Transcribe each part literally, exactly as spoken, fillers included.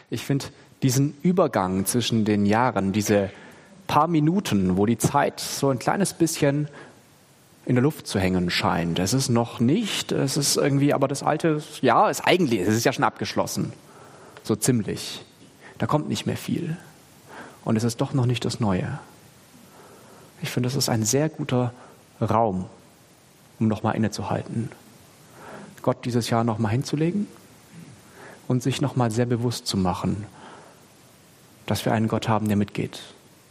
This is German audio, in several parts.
Ich finde diesen Übergang zwischen den Jahren, diese paar Minuten, wo die Zeit so ein kleines bisschen in der Luft zu hängen scheint. Es ist noch nicht, es ist irgendwie, aber das alte Jahr ist eigentlich, es ist ja schon abgeschlossen. So ziemlich. Da kommt nicht mehr viel. Und es ist doch noch nicht das Neue. Ich finde, das ist ein sehr guter Raum, um nochmal innezuhalten. Gott dieses Jahr nochmal hinzulegen und sich nochmal sehr bewusst zu machen, dass wir einen Gott haben, der mitgeht.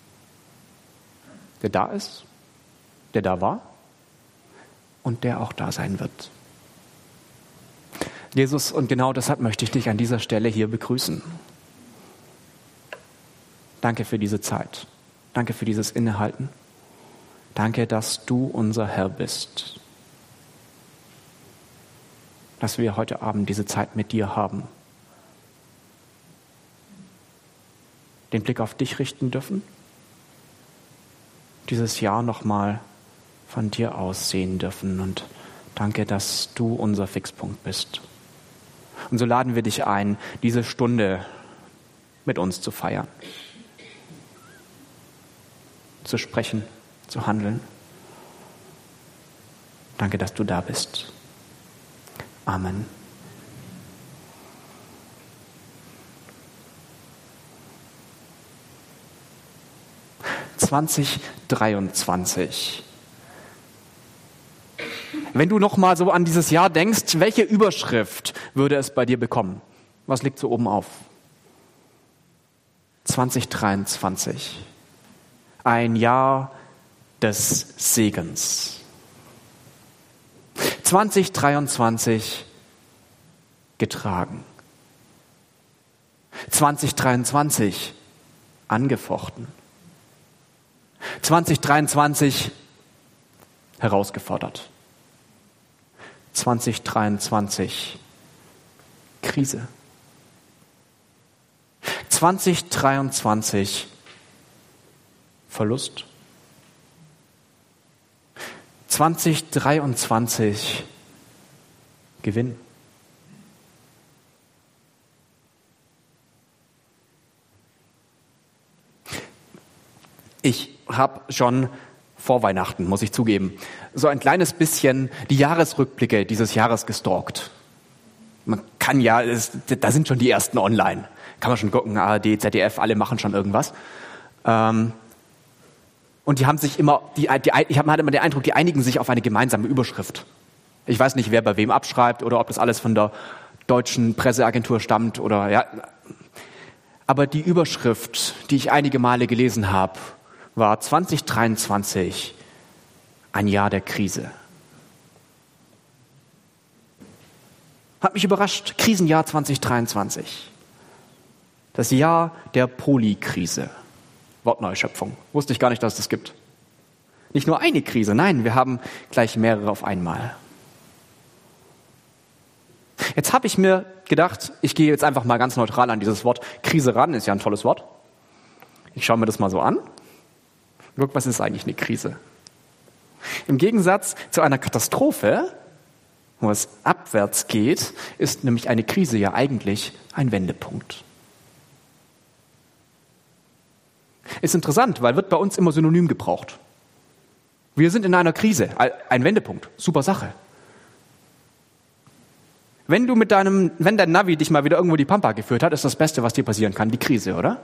Der da ist, der da war und der auch da sein wird. Jesus, und genau deshalb möchte ich dich an dieser Stelle hier begrüßen. Danke für diese Zeit. Danke für dieses Innehalten. Danke, dass du unser Herr bist. Dass wir heute Abend diese Zeit mit dir haben. Den Blick auf dich richten dürfen. Dieses Jahr nochmal von dir aus sehen dürfen. Und danke, dass du unser Fixpunkt bist. Und so laden wir dich ein, diese Stunde mit uns zu feiern. Zu sprechen, zu handeln. Danke, dass du da bist. Amen. zwanzig dreiundzwanzig. Wenn du noch mal so an dieses Jahr denkst, welche Überschrift würde es bei dir bekommen? Was liegt so oben auf? zwanzig dreiundzwanzig. Ein Jahr des Segens. zwanzig dreiundzwanzig getragen. zwanzig dreiundzwanzig angefochten. zwanzig dreiundzwanzig herausgefordert. zwanzig dreiundzwanzig Krise. zwanzig dreiundzwanzig Verlust. zwanzig dreiundzwanzig Gewinn. Ich habe schon vor Weihnachten, muss ich zugeben, so ein kleines bisschen die Jahresrückblicke dieses Jahres gestalkt. Man kann ja, es, da sind schon die ersten online. Kann man schon gucken, A R D, Z D F, alle machen schon irgendwas. Ähm, und die haben sich immer, die, die, ich hatte immer den Eindruck, die einigen sich auf eine gemeinsame Überschrift. Ich weiß nicht, wer bei wem abschreibt oder ob das alles von der deutschen Presseagentur stammt oder ja. Aber die Überschrift, die ich einige Male gelesen habe, war zwanzig dreiundzwanzig ein Jahr der Krise. Hat mich überrascht. Krisenjahr zwanzig dreiundzwanzig. Das Jahr der Polykrise. Wortneuschöpfung. Wusste ich gar nicht, dass es das gibt. Nicht nur eine Krise, nein, wir haben gleich mehrere auf einmal. Jetzt habe ich mir gedacht, ich gehe jetzt einfach mal ganz neutral an dieses Wort Krise ran, ist ja ein tolles Wort. Ich schaue mir das mal so an. Guck, was ist eigentlich eine Krise? Im Gegensatz zu einer Katastrophe, wo es abwärts geht, ist nämlich eine Krise ja eigentlich ein Wendepunkt. Ist interessant, weil wird bei uns immer synonym gebraucht. Wir sind in einer Krise, ein Wendepunkt, super Sache. Wenn du mit deinem, wenn dein Navi dich mal wieder irgendwo die Pampa geführt hat, ist das Beste, was dir passieren kann, die Krise, oder?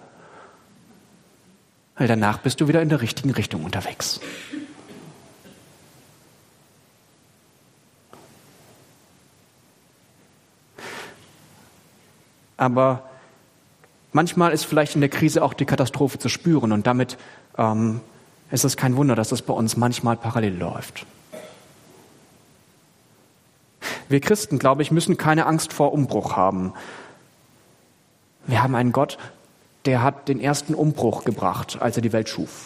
Weil danach bist du wieder in der richtigen Richtung unterwegs. Aber manchmal ist vielleicht in der Krise auch die Katastrophe zu spüren und damit ähm, ist es kein Wunder, dass das bei uns manchmal parallel läuft. Wir Christen, glaube ich, müssen keine Angst vor Umbruch haben. Wir haben einen Gott, der hat den ersten Umbruch gebracht, als er die Welt schuf.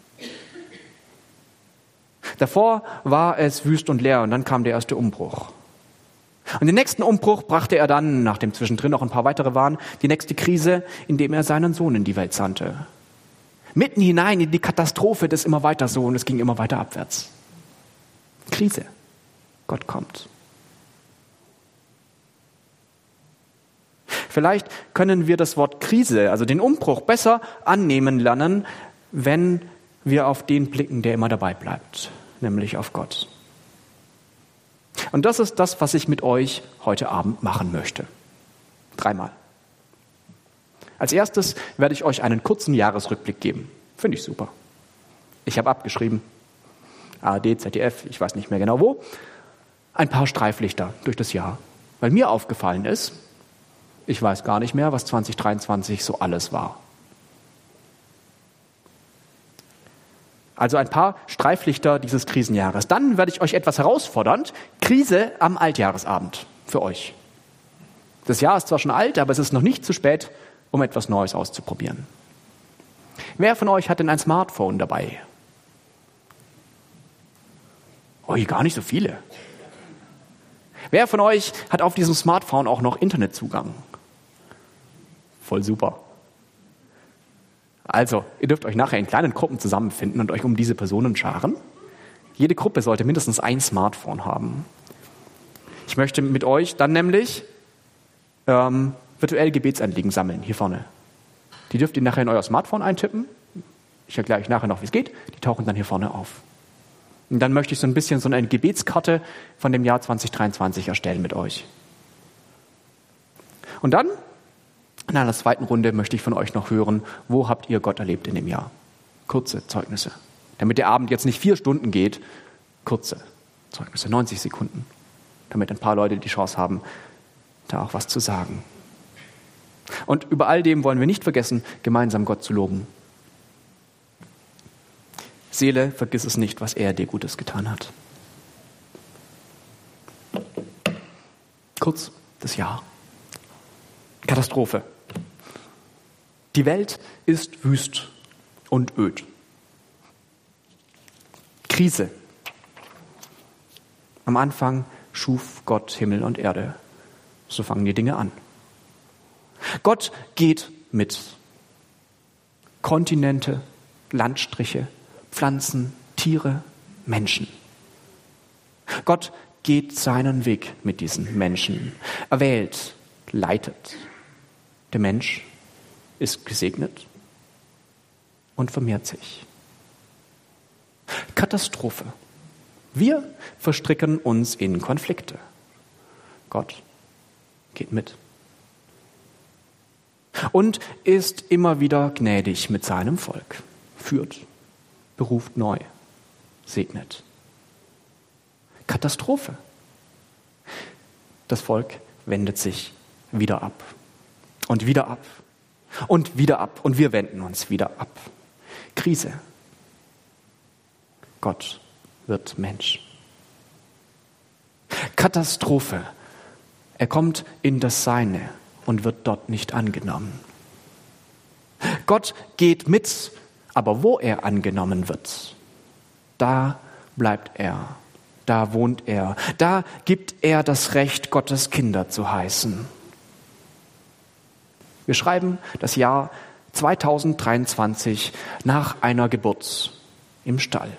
Davor war es wüst und leer und dann kam der erste Umbruch. Und den nächsten Umbruch brachte er dann, nachdem zwischendrin noch ein paar weitere waren, die nächste Krise, indem er seinen Sohn in die Welt sandte. Mitten hinein in die Katastrophe des immer weiter so und es ging immer weiter abwärts. Krise. Gott kommt. Vielleicht können wir das Wort Krise, also den Umbruch, besser annehmen lernen, wenn wir auf den blicken, der immer dabei bleibt, nämlich auf Gott. Und das ist das, was ich mit euch heute Abend machen möchte. Dreimal. Als erstes werde ich euch einen kurzen Jahresrückblick geben. Finde ich super. Ich habe abgeschrieben, A R D, Z D F, ich weiß nicht mehr genau wo, ein paar Streiflichter durch das Jahr. Weil mir aufgefallen ist, ich weiß gar nicht mehr, was zwanzig dreiundzwanzig so alles war. Also ein paar Streiflichter dieses Krisenjahres. Dann werde ich euch etwas herausfordernd. Krise am Altjahresabend für euch. Das Jahr ist zwar schon alt, aber es ist noch nicht zu spät, um etwas Neues auszuprobieren. Wer von euch hat denn ein Smartphone dabei? Oh, gar nicht so viele. Wer von euch hat auf diesem Smartphone auch noch Internetzugang? Voll super. Also, ihr dürft euch nachher in kleinen Gruppen zusammenfinden und euch um diese Personen scharen. Jede Gruppe sollte mindestens ein Smartphone haben. Ich möchte mit euch dann nämlich ähm, virtuell Gebetsanliegen sammeln, hier vorne. Die dürft ihr nachher in euer Smartphone eintippen. Ich erkläre euch nachher noch, wie es geht. Die tauchen dann hier vorne auf. Und dann möchte ich so ein bisschen so eine Gebetskarte von dem Jahr zwanzig dreiundzwanzig erstellen mit euch. Und dann, in einer zweiten Runde, möchte ich von euch noch hören, wo habt ihr Gott erlebt in dem Jahr? Kurze Zeugnisse. Damit der Abend jetzt nicht vier Stunden geht, kurze Zeugnisse, neunzig Sekunden. Damit ein paar Leute die Chance haben, da auch was zu sagen. Und über all dem wollen wir nicht vergessen, gemeinsam Gott zu loben. Seele, vergiss es nicht, was er dir Gutes getan hat. Kurz das Jahr. Katastrophe. Die Welt ist wüst und öd. Krise. Am Anfang schuf Gott Himmel und Erde. So fangen die Dinge an. Gott geht mit. Kontinente, Landstriche, Pflanzen, Tiere, Menschen. Gott geht seinen Weg mit diesen Menschen. Er wählt, leitet. Der Mensch ist gesegnet und vermehrt sich. Katastrophe. Wir verstricken uns in Konflikte. Gott geht mit. Und ist immer wieder gnädig mit seinem Volk. Führt, beruft neu, segnet. Katastrophe. Das Volk wendet sich wieder ab. Und wieder ab. Und wieder ab. Und wir wenden uns wieder ab. Krise. Gott wird Mensch. Katastrophe. Er kommt in das Seine und wird dort nicht angenommen. Gott geht mit, aber wo er angenommen wird, da bleibt er, da wohnt er, da gibt er das Recht, Gottes Kinder zu heißen. Wir schreiben das Jahr zwanzig dreiundzwanzig nach einer Geburt im Stall.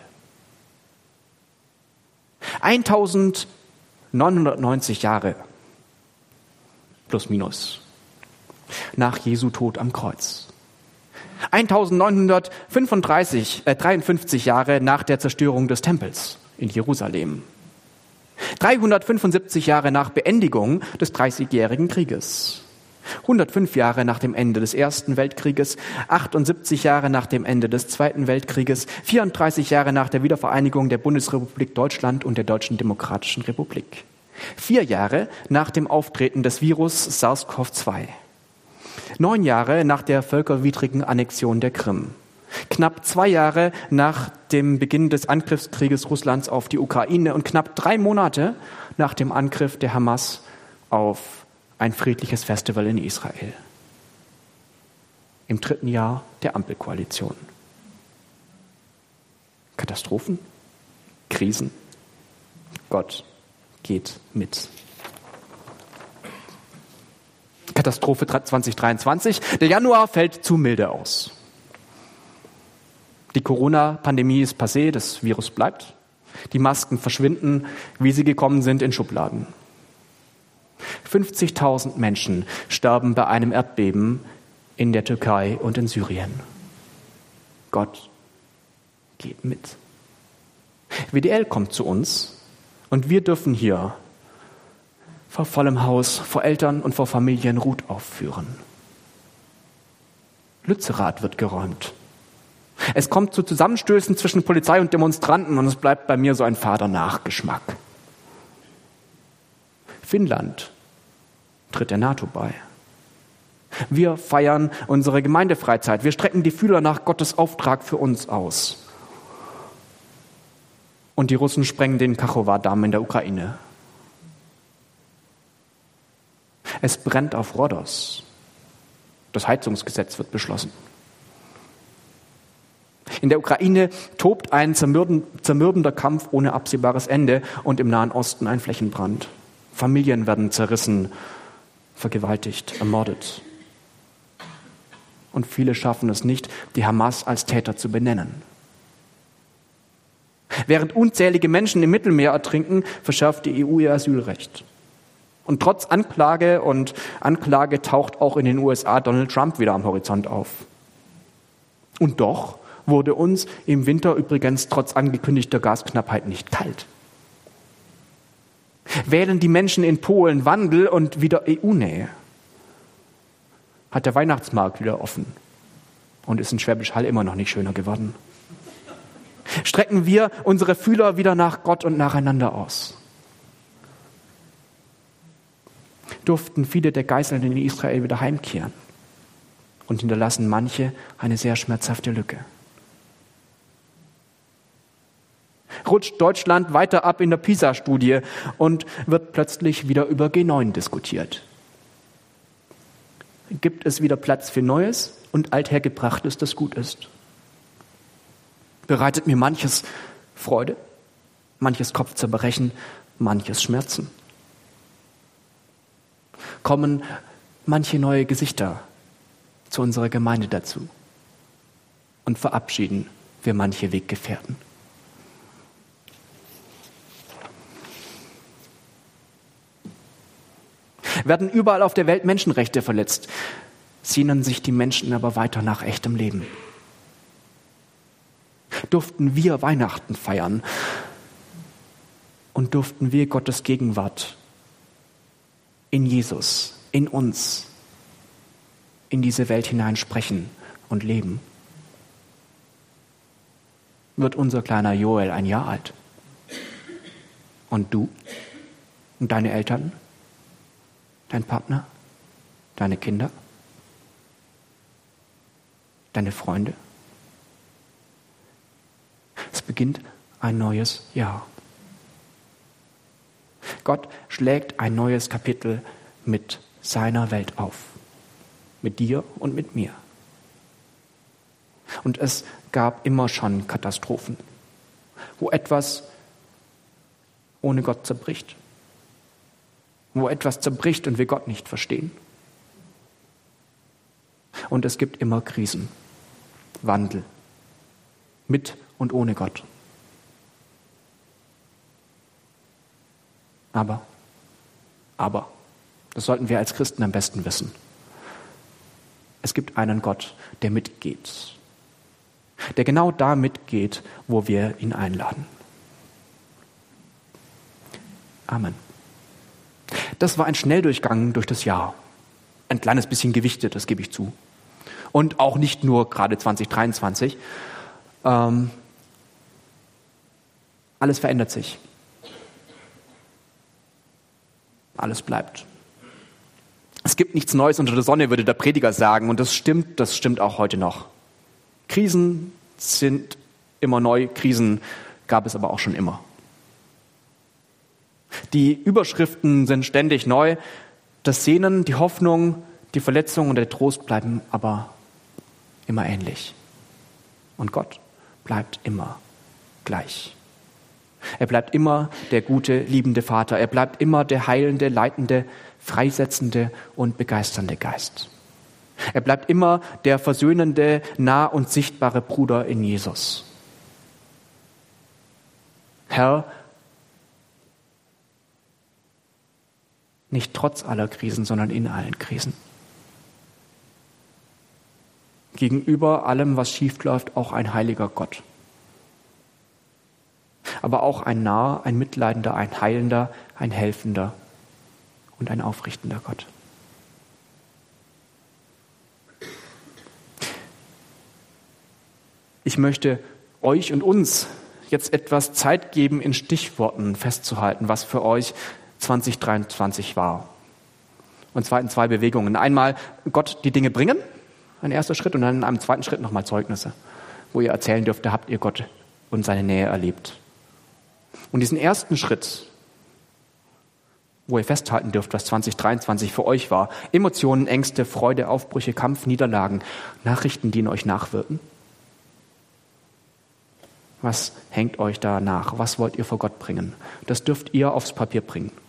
eintausendneunhundertneunzig Jahre plus minus nach Jesu Tod am Kreuz. eintausendneunhundertfünfunddreißig, äh, dreiundfünfzig Jahre nach der Zerstörung des Tempels in Jerusalem. dreihundertfünfundsiebzig Jahre nach Beendigung des Dreißigjährigen Krieges. hundertfünf Jahre nach dem Ende des Ersten Weltkrieges, achtundsiebzig Jahre nach dem Ende des Zweiten Weltkrieges, vierunddreißig Jahre nach der Wiedervereinigung der Bundesrepublik Deutschland und der Deutschen Demokratischen Republik. Vier Jahre nach dem Auftreten des Virus SARS-C o V zwei. Neun Jahre nach der völkerwidrigen Annexion der Krim. Knapp zwei Jahre nach dem Beginn des Angriffskrieges Russlands auf die Ukraine und knapp drei Monate nach dem Angriff der Hamas auf ein friedliches Festival in Israel. Im dritten Jahr der Ampelkoalition. Katastrophen, Krisen. Gott geht mit. Katastrophe zwanzig dreiundzwanzig. Der Januar fällt zu milde aus. Die Corona-Pandemie ist passé, das Virus bleibt. Die Masken verschwinden, wie sie gekommen sind, in Schubladen. fünfzigtausend Menschen starben bei einem Erdbeben in der Türkei und in Syrien. Gott geht mit. W D L kommt zu uns und wir dürfen hier vor vollem Haus, vor Eltern und vor Familien Ruth aufführen. Lützerath wird geräumt. Es kommt zu Zusammenstößen zwischen Polizei und Demonstranten und es bleibt bei mir so ein fader Nachgeschmack. Finnland tritt der NATO bei. Wir feiern unsere Gemeindefreizeit. Wir strecken die Fühler nach Gottes Auftrag für uns aus. Und die Russen sprengen den Kachowar-Damm in der Ukraine. Es brennt auf Rhodos. Das Heizungsgesetz wird beschlossen. In der Ukraine tobt ein zermürbender Kampf ohne absehbares Ende und im Nahen Osten ein Flächenbrand. Familien werden zerrissen, vergewaltigt, ermordet. Und viele schaffen es nicht, die Hamas als Täter zu benennen. Während unzählige Menschen im Mittelmeer ertrinken, verschärft die E U ihr Asylrecht. Und trotz Anklage und Anklage taucht auch in den U S A Donald Trump wieder am Horizont auf. Und doch wurde uns im Winter übrigens trotz angekündigter Gasknappheit nicht kalt. Wählen die Menschen in Polen Wandel und wieder E U-Nähe? Hat der Weihnachtsmarkt wieder offen und ist in Schwäbisch Hall immer noch nicht schöner geworden? Strecken wir unsere Fühler wieder nach Gott und nacheinander aus? Durften viele der Geiseln in Israel wieder heimkehren und hinterlassen manche eine sehr schmerzhafte Lücke. Rutscht Deutschland weiter ab in der PISA-Studie und wird plötzlich wieder über G neun diskutiert. Gibt es wieder Platz für Neues und Althergebrachtes, das gut ist? Bereitet mir manches Freude, manches Kopfzerbrechen, manches Schmerzen? Kommen manche neue Gesichter zu unserer Gemeinde dazu und verabschieden wir manche Weggefährten? Werden überall auf der Welt Menschenrechte verletzt, sehnen sich die Menschen aber weiter nach echtem Leben. Durften wir Weihnachten feiern und durften wir Gottes Gegenwart in Jesus, in uns, in diese Welt hinein sprechen und leben. Wird unser kleiner Joel ein Jahr alt? Und du? Und deine Eltern? Dein Partner? Deine Kinder? Deine Freunde? Es beginnt ein neues Jahr. Gott schlägt ein neues Kapitel mit seiner Welt auf. Mit dir und mit mir. Und es gab immer schon Katastrophen, wo etwas ohne Gott zerbricht. Wo etwas zerbricht und wir Gott nicht verstehen. Und es gibt immer Krisen, Wandel, mit und ohne Gott. Aber, aber, das sollten wir als Christen am besten wissen. Es gibt einen Gott, der mitgeht. Der genau da mitgeht, wo wir ihn einladen. Amen. Das war ein Schnelldurchgang durch das Jahr. Ein kleines bisschen gewichtet, das gebe ich zu. Und auch nicht nur gerade zwanzig dreiundzwanzig. Ähm, alles verändert sich. Alles bleibt. Es gibt nichts Neues unter der Sonne, würde der Prediger sagen. Und das stimmt, das stimmt auch heute noch. Krisen sind immer neu, Krisen gab es aber auch schon immer. Die Überschriften sind ständig neu. Das Sehnen, die Hoffnung, die Verletzung und der Trost bleiben aber immer ähnlich. Und Gott bleibt immer gleich. Er bleibt immer der gute, liebende Vater. Er bleibt immer der heilende, leitende, freisetzende und begeisternde Geist. Er bleibt immer der versöhnende, nah und sichtbare Bruder in Jesus. Herr, Nicht trotz aller Krisen, sondern in allen Krisen. Gegenüber allem, was schiefläuft, auch ein heiliger Gott. Aber auch ein naher, ein mitleidender, ein heilender, ein helfender und ein aufrichtender Gott. Ich möchte euch und uns jetzt etwas Zeit geben, in Stichworten festzuhalten, was für euch zwanzig dreiundzwanzig war. Und zwar in zwei Bewegungen. Einmal Gott die Dinge bringen, ein erster Schritt, und dann in einem zweiten Schritt nochmal Zeugnisse, wo ihr erzählen dürft, da habt ihr Gott und seine Nähe erlebt. Und diesen ersten Schritt, wo ihr festhalten dürft, was zwanzig dreiundzwanzig für euch war, Emotionen, Ängste, Freude, Aufbrüche, Kampf, Niederlagen, Nachrichten, die in euch nachwirken. Was hängt euch da nach? Was wollt ihr vor Gott bringen? Das dürft ihr aufs Papier bringen.